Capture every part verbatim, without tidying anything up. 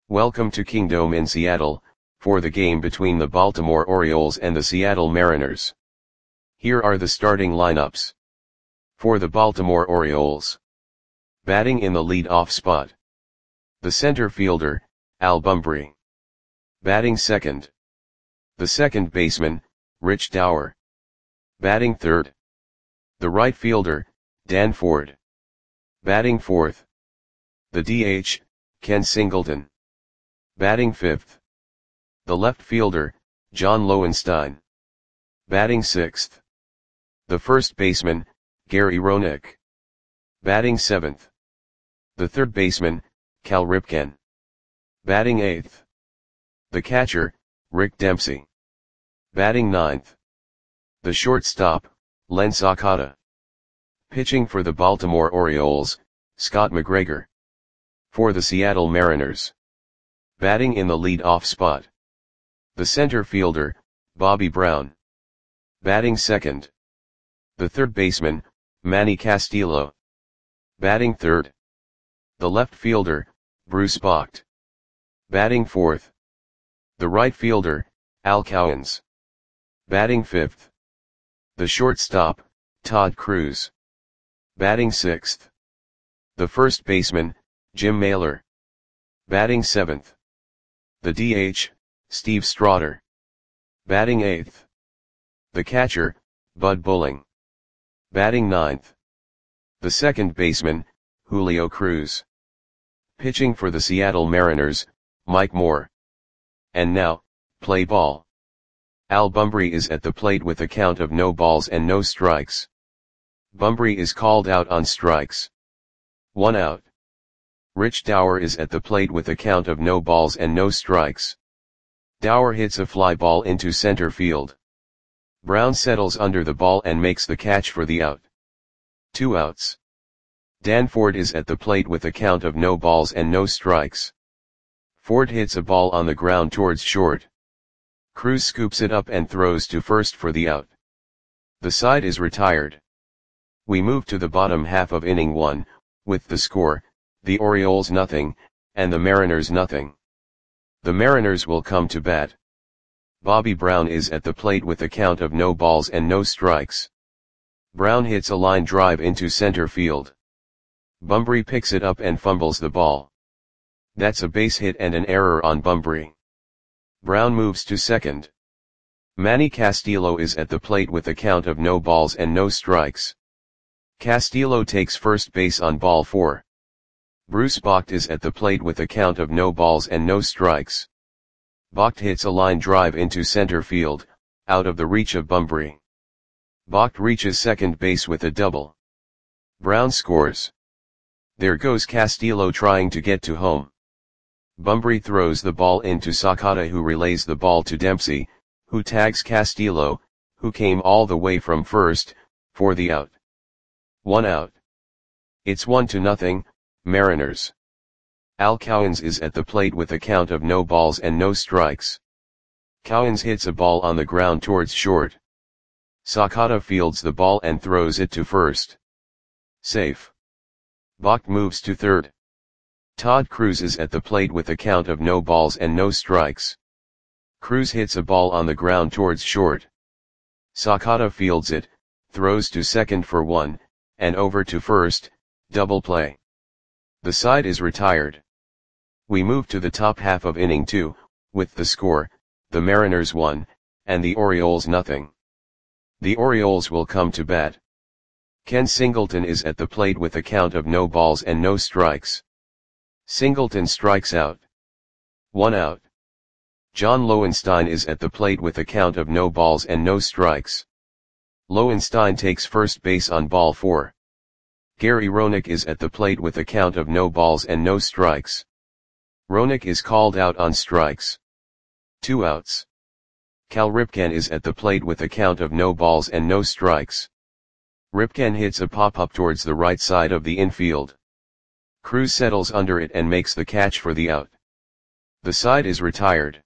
Welcome to Kingdome in Seattle, for the game between the Baltimore Orioles and the Seattle Mariners. Here are the starting lineups. For the Baltimore Orioles. Batting in the lead-off spot. The center fielder, Al Bumbry. Batting second. The second baseman, Rich Dauer. Batting third. The right fielder, Dan Ford. Batting fourth. The D H, Ken Singleton. Batting fifth. The left fielder, John Lowenstein. Batting sixth. The first baseman, Gary Roenick. Batting seventh. The third baseman, Cal Ripken. Batting eighth. The catcher, Rick Dempsey. Batting ninth. The shortstop, Len Sakata. Pitching for the Baltimore Orioles, Scott McGregor. For the Seattle Mariners. Batting in the lead-off spot. The center fielder, Bobby Brown. Batting second. The third baseman, Manny Castillo. Batting third. The left fielder, Bruce Bocht. Batting fourth. The right fielder, Al Cowens. Batting fifth. The shortstop, Todd Cruz. Batting sixth. The first baseman, Jim Mailer. Batting seventh. The D H, Steve Strider. Batting eighth. The catcher, Bud Bulling. Batting ninth. The second baseman, Julio Cruz. Pitching for the Seattle Mariners, Mike Moore. And now, play ball. Al Bumbry is at the plate with a count of no balls and no strikes. Bumbry is called out on strikes. One out. Rich Dauer is at the plate with a count of no balls and no strikes. Dauer hits a fly ball into center field. Brown settles under the ball and makes the catch for the out. Two outs. Dan Ford is at the plate with a count of no balls and no strikes. Ford hits a ball on the ground towards short. Cruz scoops it up and throws to first for the out. The side is retired. We move to the bottom half of inning one, with the score, the Orioles nothing, and the Mariners nothing. The Mariners will come to bat. Bobby Brown is at the plate with a count of no balls and no strikes. Brown hits a line drive into center field. Bumbry picks it up and fumbles the ball. That's a base hit and an error on Bumbry. Brown moves to second. Manny Castillo is at the plate with a count of no balls and no strikes. Castillo takes first base on ball four. Bruce Bocht is at the plate with a count of no balls and no strikes. Bocht hits a line drive into center field, out of the reach of Bumbry. Bocht reaches second base with a double. Brown scores. There goes Castillo trying to get to home. Bumbry throws the ball into Sakata, who relays the ball to Dempsey, who tags Castillo, who came all the way from first, for the out. One out. It's one to nothing, Mariners. Al Cowens is at the plate with a count of no balls and no strikes. Cowens hits a ball on the ground towards short. Sakata fields the ball and throws it to first. Safe. Bocht moves to third. Todd Cruz is at the plate with a count of no balls and no strikes. Cruz hits a ball on the ground towards short. Sakata fields it, throws to second for one, and over to first, double play. The side is retired. We move to the top half of inning two, with the score, the Mariners one, and the Orioles nothing. The Orioles will come to bat. Ken Singleton is at the plate with a count of no balls and no strikes. Singleton strikes out. One out. John Lowenstein is at the plate with a count of no balls and no strikes. Lowenstein takes first base on ball four. Gary Roenick is at the plate with a count of no balls and no strikes. Roenick is called out on strikes. Two outs. Cal Ripken is at the plate with a count of no balls and no strikes. Ripken hits a pop-up towards the right side of the infield. Cruz settles under it and makes the catch for the out. The side is retired.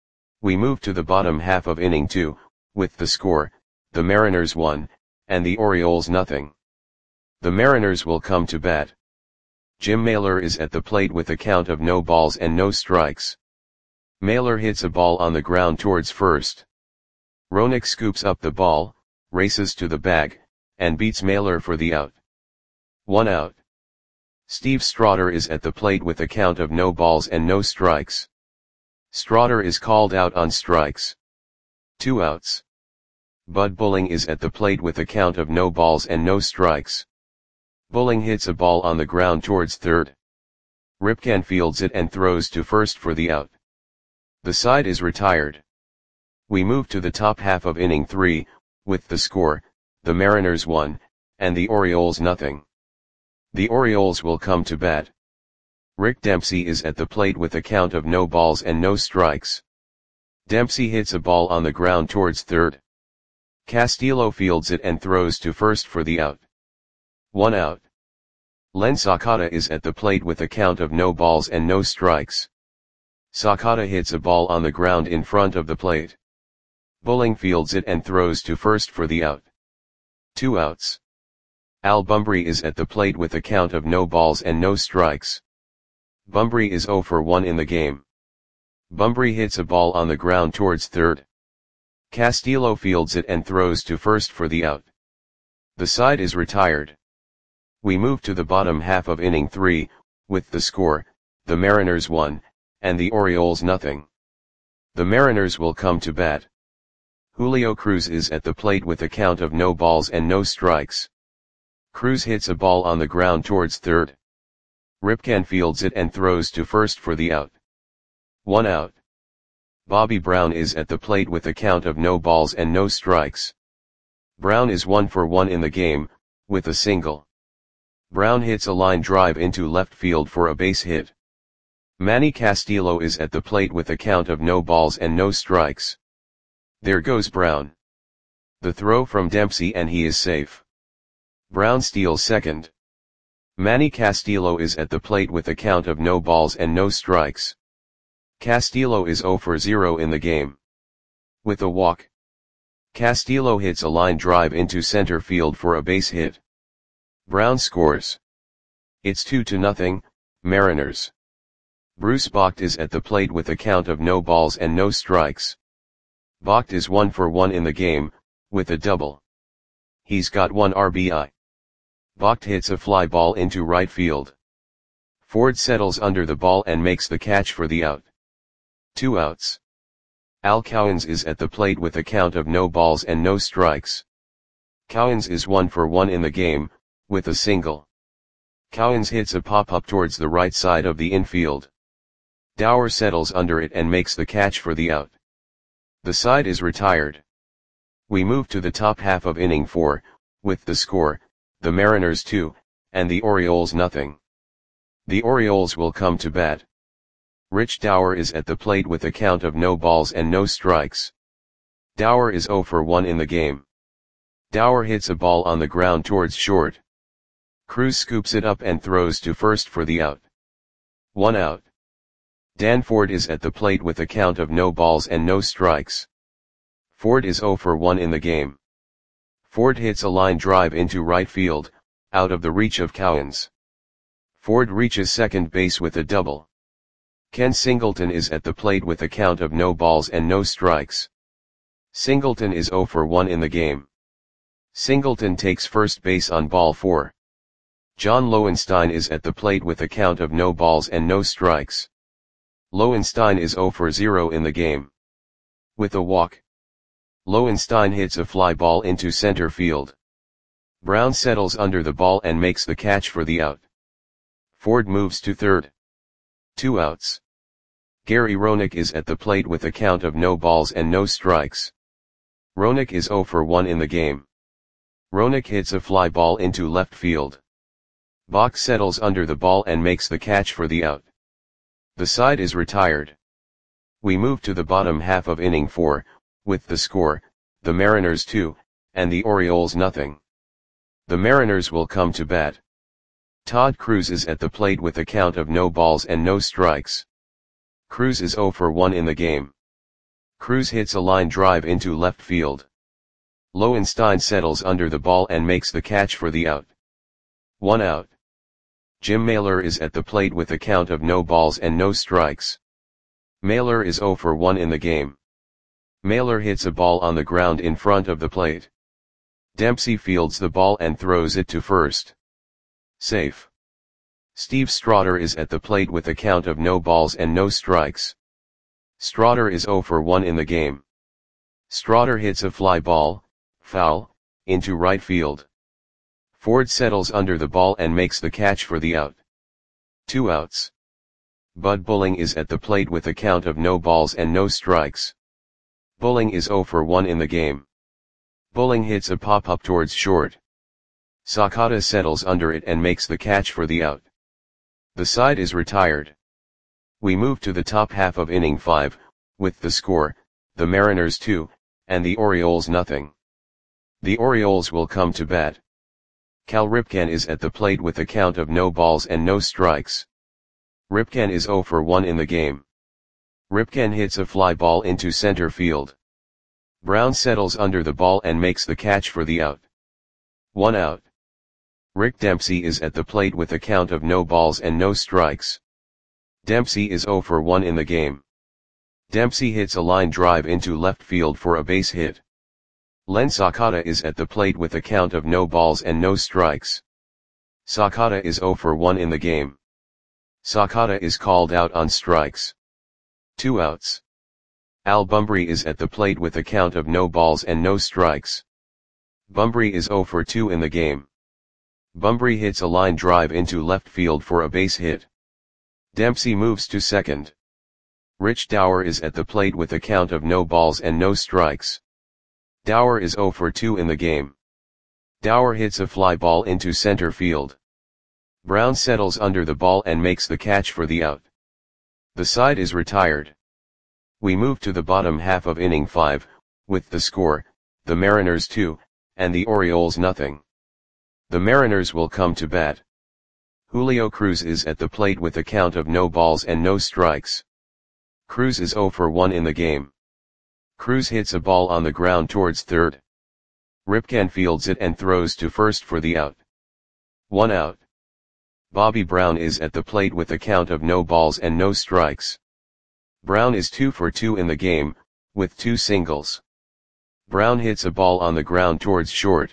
We move to the bottom half of inning two, with the score, the Mariners one, and the Orioles nothing. The Mariners will come to bat. Jim Mailer is at the plate with a count of no balls and no strikes. Mailer hits a ball on the ground towards first. Roenick scoops up the ball, races to the bag, and beats Mailer for the out. One out. Steve Strider is at the plate with a count of no balls and no strikes. Strider is called out on strikes. Two outs. Bud Bulling is at the plate with a count of no balls and no strikes. Bulling hits a ball on the ground towards third. Ripken fields it and throws to first for the out. The side is retired. We move to the top half of inning three, with the score, the Mariners one, and the Orioles nothing. The Orioles will come to bat. Rick Dempsey is at the plate with a count of no balls and no strikes. Dempsey hits a ball on the ground towards third. Castillo fields it and throws to first for the out. One out. Len Sakata is at the plate with a count of no balls and no strikes. Sakata hits a ball on the ground in front of the plate. Bulling fields it and throws to first for the out. Two outs. Al Bumbry is at the plate with a count of no balls and no strikes. Bumbry is oh for one in the game. Bumbry hits a ball on the ground towards third. Castillo fields it and throws to first for the out. The side is retired. We move to the bottom half of inning three, with the score, the Mariners one, and the Orioles nothing. The Mariners will come to bat. Julio Cruz is at the plate with a count of no balls and no strikes. Cruz hits a ball on the ground towards third. Ripken fields it and throws to first for the out. One out. Bobby Brown is at the plate with a count of no balls and no strikes. Brown is one for one in the game, with a single. Brown hits a line drive into left field for a base hit. Manny Castillo is at the plate with a count of no balls and no strikes. There goes Brown. The throw from Dempsey and he is safe. Brown steals second. Manny Castillo is at the plate with a count of no balls and no strikes. Castillo is oh for zero in the game. With a walk. Castillo hits a line drive into center field for a base hit. Brown scores. It's two to nothing, Mariners. Bruce Bocht is at the plate with a count of no balls and no strikes. Bocht is one for one in the game, with a double. He's got one R B I. Bocht hits a fly ball into right field. Ford settles under the ball and makes the catch for the out. Two outs. Al Cowens is at the plate with a count of no balls and no strikes. Cowens is one for one in the game, with a single. Cowens hits a pop-up towards the right side of the infield. Dower settles under it and makes the catch for the out. The side is retired. We move to the top half of inning four, with the score, the Mariners two, and the Orioles nothing. The Orioles will come to bat. Rich Dower is at the plate with a count of no balls and no strikes. Dower is oh for one in the game. Dower hits a ball on the ground towards short. Cruz scoops it up and throws to first for the out. One out. Dan Ford is at the plate with a count of no balls and no strikes. Ford is oh for one in the game. Ford hits a line drive into right field, out of the reach of Cowens. Ford reaches second base with a double. Ken Singleton is at the plate with a count of no balls and no strikes. Singleton is oh for one in the game. Singleton takes first base on ball four. John Lowenstein is at the plate with a count of no balls and no strikes. Lowenstein is oh for zero in the game. With a walk. Lowenstein hits a fly ball into center field. Brown settles under the ball and makes the catch for the out. Ford moves to third. Two outs. Gary Roenick is at the plate with a count of no balls and no strikes. Roenick is oh for one in the game. Roenick hits a fly ball into left field. Bocht settles under the ball and makes the catch for the out. The side is retired. We move to the bottom half of inning four, with the score, the Mariners two, and the Orioles nothing. The Mariners will come to bat. Todd Cruz is at the plate with a count of no balls and no strikes. Cruz is oh for one in the game. Cruz hits a line drive into left field. Lowenstein settles under the ball and makes the catch for the out. One out. Jim Mailer is at the plate with a count of no balls and no strikes. Mailer is zero for one in the game. Mailer hits a ball on the ground in front of the plate. Dempsey fields the ball and throws it to first. Safe. Steve Strider is at the plate with a count of no balls and no strikes. Strider is zero for one in the game. Strider hits a fly ball, foul, into right field. Ford settles under the ball and makes the catch for the out. Two outs. Bud Bulling is at the plate with a count of no balls and no strikes. Bulling is zero for one in the game. Bulling hits a pop-up towards short. Sakata settles under it and makes the catch for the out. The side is retired. We move to the top half of inning five, with the score, the Mariners two, and the Orioles nothing. The Orioles will come to bat. Cal Ripken is at the plate with a count of no balls and no strikes. Ripken is zero for one in the game. Ripken hits a fly ball into center field. Brown settles under the ball and makes the catch for the out. One out. Rick Dempsey is at the plate with a count of no balls and no strikes. Dempsey is zero for one in the game. Dempsey hits a line drive into left field for a base hit. Len Sakata is at the plate with a count of no balls and no strikes. Sakata is zero for one in the game. Sakata is called out on strikes. Two outs. Al Bumbry is at the plate with a count of no balls and no strikes. Bumbry is zero for two in the game. Bumbry hits a line drive into left field for a base hit. Dempsey moves to second. Rich Dower is at the plate with a count of no balls and no strikes. Dower is zero for two in the game. Dower hits a fly ball into center field. Brown settles under the ball and makes the catch for the out. The side is retired. We move to the bottom half of inning five, with the score, the Mariners two, and the Orioles nothing. The Mariners will come to bat. Julio Cruz is at the plate with a count of no balls and no strikes. Cruz is zero for one in the game. Cruz hits a ball on the ground towards third. Ripken fields it and throws to first for the out. One out. Bobby Brown is at the plate with a count of no balls and no strikes. Brown is two for two in the game, with two singles. Brown hits a ball on the ground towards short.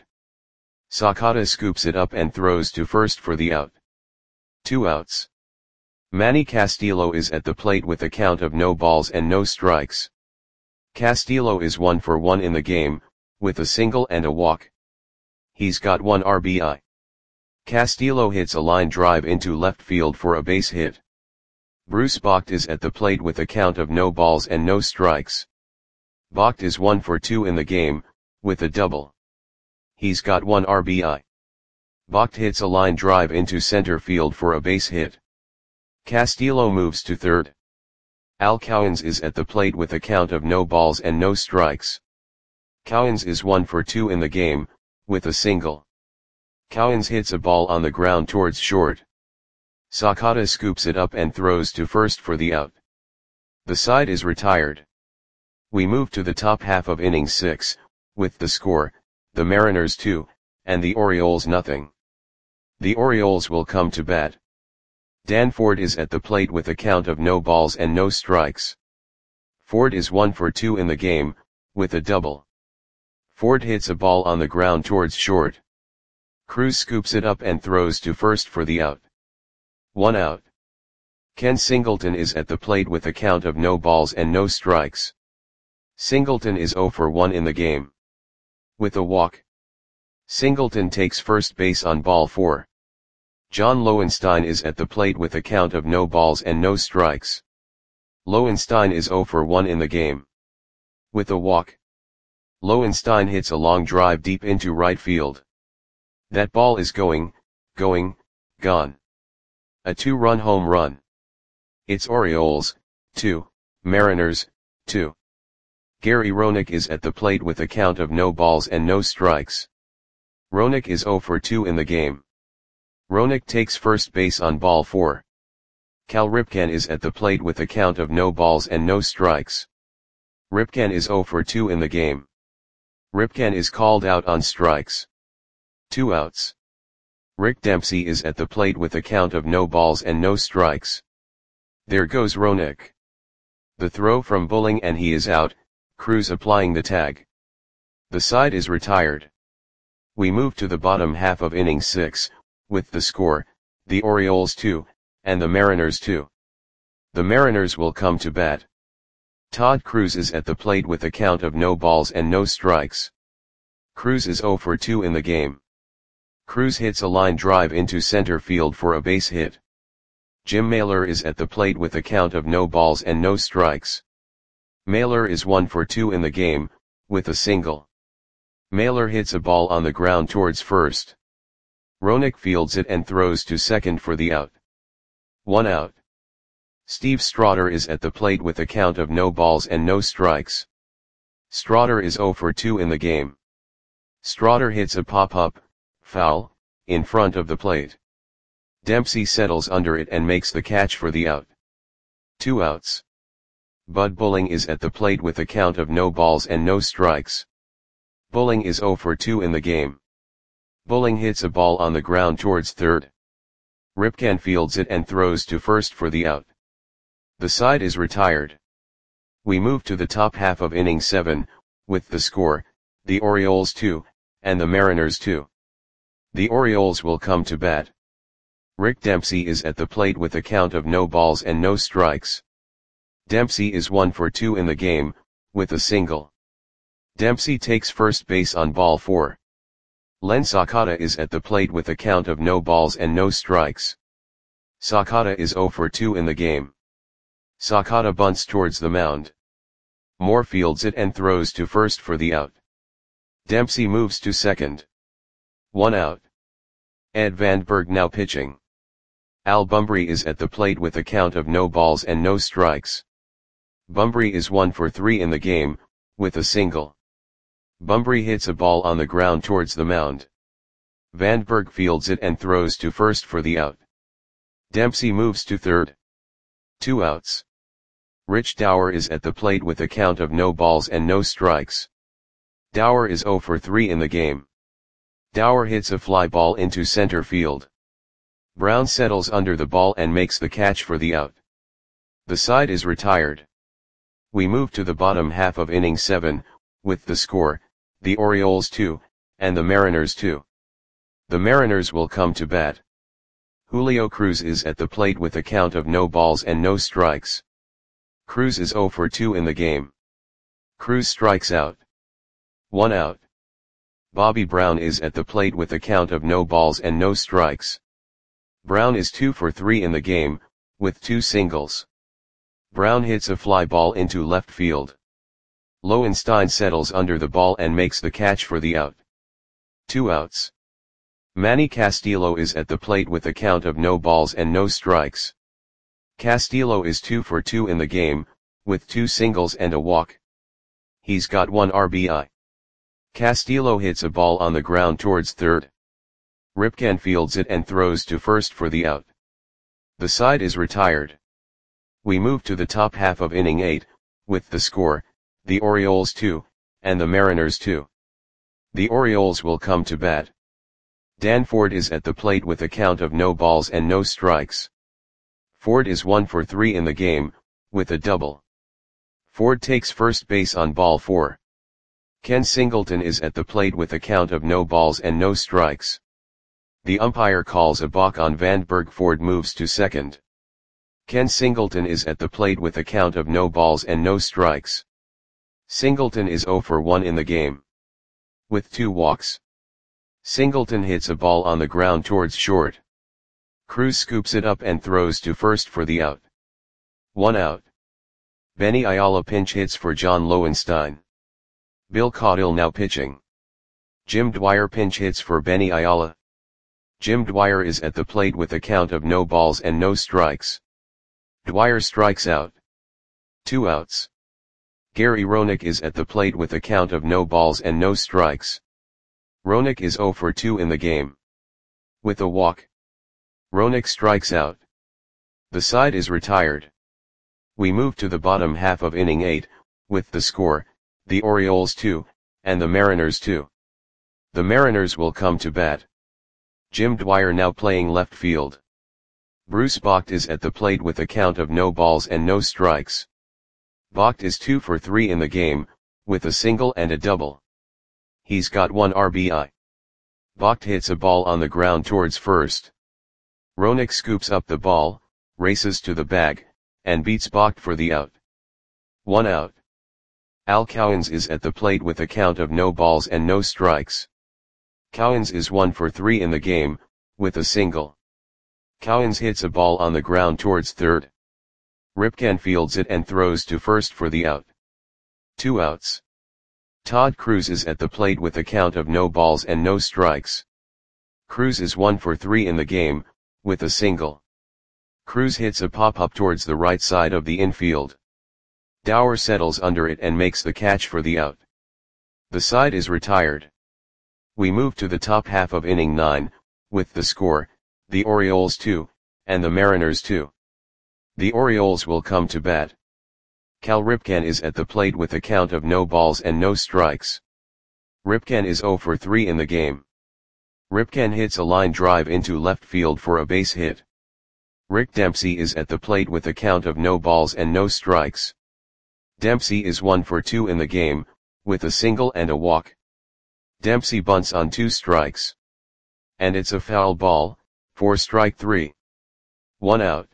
Sakata scoops it up and throws to first for the out. Two outs. Manny Castillo is at the plate with a count of no balls and no strikes. Castillo is one for one in the game, with a single and a walk. He's got one R B I. Castillo hits a line drive into left field for a base hit. Bruce Bocht is at the plate with a count of no balls and no strikes. Bocht is one for two in the game, with a double. He's got one R B I. Bocht hits a line drive into center field for a base hit. Castillo moves to third. Al Cowens is at the plate with a count of no balls and no strikes. Cowens is one for two in the game, with a single. Cowens hits a ball on the ground towards short. Sakata scoops it up and throws to first for the out. The side is retired. We move to the top half of inning six, with the score, the Mariners two, and the Orioles nothing. The Orioles will come to bat. Dan Ford is at the plate with a count of no balls and no strikes. Ford is one for two in the game, with a double. Ford hits a ball on the ground towards short. Cruz scoops it up and throws to first for the out. One out. Ken Singleton is at the plate with a count of no balls and no strikes. Singleton is zero for one in the game. With a walk. Singleton takes first base on ball four. John Lowenstein is at the plate with a count of no balls and no strikes. Lowenstein is zero for one in the game. With a walk. Lowenstein hits a long drive deep into right field. That ball is going, going, gone. A two-run home run. It's Orioles, two, Mariners, two. Gary Roenick is at the plate with a count of no balls and no strikes. Roenick is zero for two in the game. Roenick takes first base on ball four. Cal Ripken is at the plate with a count of no balls and no strikes. Ripken is zero for two in the game. Ripken is called out on strikes. Two outs. Rick Dempsey is at the plate with a count of no balls and no strikes. There goes Roenick. The throw from Bulling and he is out, Cruz applying the tag. The side is retired. We move to the bottom half of inning six, with the score, the Orioles two, and the Mariners two. The Mariners will come to bat. Todd Cruz is at the plate with a count of no balls and no strikes. Cruz is oh for two in the game. Cruz hits a line drive into center field for a base hit. Jim Mailer is at the plate with a count of no balls and no strikes. Mailer is one for two in the game, with a single. Mailer hits a ball on the ground towards first. Roenick fields it and throws to second for the out. One out. Steve Strider is at the plate with a count of no balls and no strikes. Strider is oh for two in the game. Strider hits a pop-up, foul, in front of the plate. Dempsey settles under it and makes the catch for the out. Two outs. Bud Bulling is at the plate with a count of no balls and no strikes. Bulling is oh for two in the game. Bulling hits a ball on the ground towards third. Ripken fields it and throws to first for the out. The side is retired. We move to the top half of inning seven, with the score, the Orioles two, and the Mariners two. The Orioles will come to bat. Rick Dempsey is at the plate with a count of no balls and no strikes. Dempsey is one for two in the game, with a single. Dempsey takes first base on ball four. Len Sakata is at the plate with a count of no balls and no strikes. Sakata is oh for two in the game. Sakata bunts towards the mound. Moore fields it and throws to first for the out. Dempsey moves to second. One out. Ed Vandenberg now pitching. Al Bumbry is at the plate with a count of no balls and no strikes. Bumbry is one for three in the game, with a single. Bumbry hits a ball on the ground towards the mound. Vandenberg fields it and throws to first for the out. Dempsey moves to third. Two outs. Rich Dower is at the plate with a count of no balls and no strikes. Dower is oh for three in the game. Dower hits a fly ball into center field. Brown settles under the ball and makes the catch for the out. The side is retired. We move to the bottom half of inning seven, with the score, the Orioles two, and the Mariners two. The Mariners will come to bat. Julio Cruz is at the plate with a count of no balls and no strikes. Cruz is oh for two in the game. Cruz strikes out. One out. Bobby Brown is at the plate with a count of no balls and no strikes. Brown is two for three in the game, with two singles. Brown hits a fly ball into left field. Lowenstein settles under the ball and makes the catch for the out. Two outs. Manny Castillo is at the plate with a count of no balls and no strikes. Castillo is two for two in the game, with two singles and a walk. He's got one R B I. Castillo hits a ball on the ground towards third. Ripken fields it and throws to first for the out. The side is retired. We move to the top half of inning eight, with the score, the Orioles two, and the Mariners two. The Orioles will come to bat. Dan Ford is at the plate with a count of no balls and no strikes. Ford is one for three in the game, with a double. Ford takes first base on ball four. Ken Singleton is at the plate with a count of no balls and no strikes. The umpire calls a balk on Vandenberg. Ford moves to second. Ken Singleton is at the plate with a count of no balls and no strikes. Singleton is oh for one in the game. With two walks. Singleton hits a ball on the ground towards short. Cruz scoops it up and throws to first for the out. One out. Benny Ayala pinch hits for John Lowenstein. Bill Caudill now pitching. Jim Dwyer pinch hits for Benny Ayala. Jim Dwyer is at the plate with a count of no balls and no strikes. Dwyer strikes out. Two outs. Gary Roenick is at the plate with a count of no balls and no strikes. Roenick is oh for two in the game. With a walk. Roenick strikes out. The side is retired. We move to the bottom half of inning eight, with the score, the Orioles two, and the Mariners two. The Mariners will come to bat. Jim Dwyer now playing left field. Bruce Bocht is at the plate with a count of no balls and no strikes. Bocht is two for three in the game, with a single and a double. He's got one R B I. Bocht hits a ball on the ground towards first. Roenick scoops up the ball, races to the bag, and beats Bocht for the out. One out. Al Cowens is at the plate with a count of no balls and no strikes. Cowens is one for three in the game, with a single. Cowens hits a ball on the ground towards third. Ripken fields it and throws to first for the out. Two outs. Todd Cruz is at the plate with a count of no balls and no strikes. Cruz is one for three in the game, with a single. Cruz hits a pop-up towards the right side of the infield. Dower settles under it and makes the catch for the out. The side is retired. We move to the top half of inning nine, with the score, the Orioles two, and the Mariners two. The Orioles will come to bat. Cal Ripken is at the plate with a count of no balls and no strikes. Ripken is zero for three in the game. Ripken hits a line drive into left field for a base hit. Rick Dempsey is at the plate with a count of no balls and no strikes. Dempsey is one for two in the game, with a single and a walk. Dempsey bunts on two strikes. And it's a foul ball, for strike three. One out.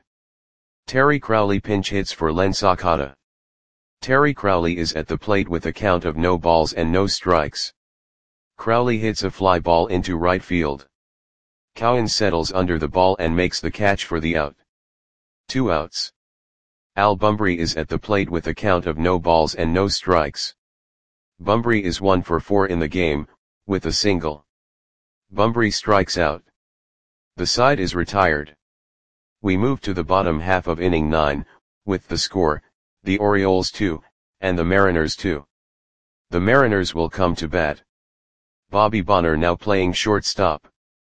Terry Crowley pinch hits for Len Sakata. Terry Crowley is at the plate with a count of no balls and no strikes. Crowley hits a fly ball into right field. Cowens settles under the ball and makes the catch for the out. Two outs. Al Bumbry is at the plate with a count of no balls and no strikes. Bumbry is one for four in the game, with a single. Bumbry strikes out. The side is retired. We move to the bottom half of inning nine, with the score, the Orioles two, and the Mariners two. The Mariners will come to bat. Bobby Bonner now playing shortstop.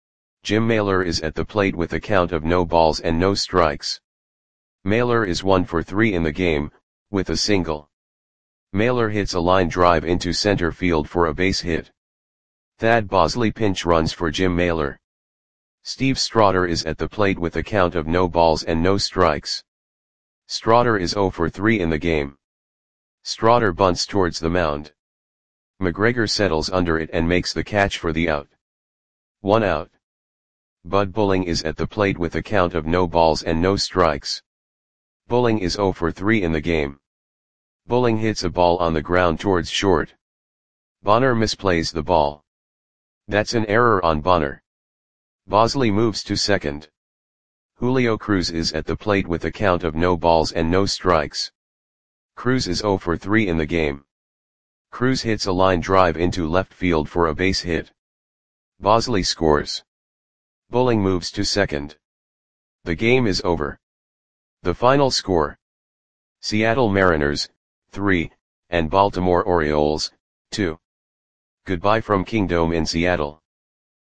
Jim Mailer is at the plate with a count of no balls and no strikes. Mailer is one for three in the game, with a single. Mailer hits a line drive into center field for a base hit. Thad Bosley pinch runs for Jim Mailer. Steve Strider is at the plate with a count of no balls and no strikes. Strider is zero for three in the game. Strider bunts towards the mound. McGregor settles under it and makes the catch for the out. One out. Bud Bulling is at the plate with a count of no balls and no strikes. Bulling is zero for three in the game. Bulling hits a ball on the ground towards short. Bonner misplays the ball. That's an error on Bonner. Bosley moves to second. Julio Cruz is at the plate with a count of no balls and no strikes. Cruz is zero for three in the game. Cruz hits a line drive into left field for a base hit. Bosley scores. Bulling moves to second. The game is over. The final score: Seattle Mariners, three, and Baltimore Orioles, two. Goodbye from Kingdome in Seattle.